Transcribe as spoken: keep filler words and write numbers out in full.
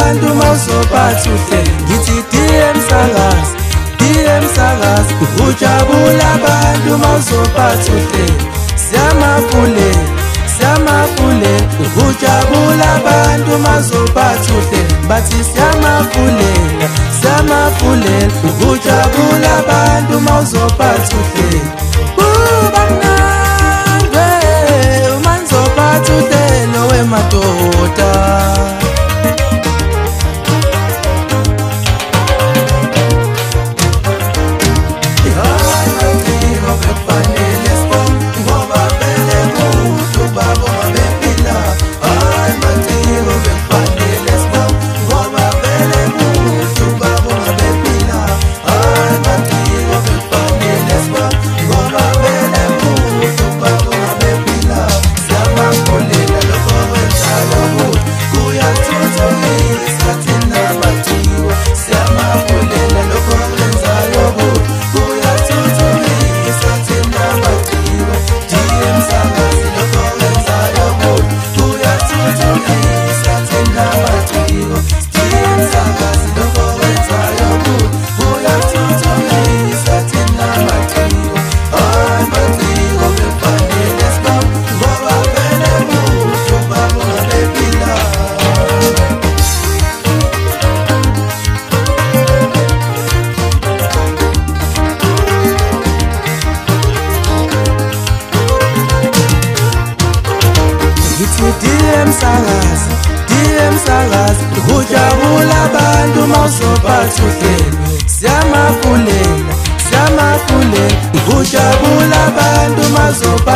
abantu mawuzophatha uhlelo. Ngithi D M Msakazi, D M Msakazi, ujabula abantu mawuzophatha uhlelo. Siyamafulela, siyamafulela, ujabula abantu mawuzophatha uhlelo. Bathi siyamafulela, siyamafulela, ujabula abantu mawuzophatha uhlelo. Bamnandwe uma ngizophatha uhlelo wemadoda. D M Msakazi, D M Msakazi, ujabula abantu mawuzophatha uhlelo. Siyamafulela, siyamafulela, ujabula abantu mawuzophatha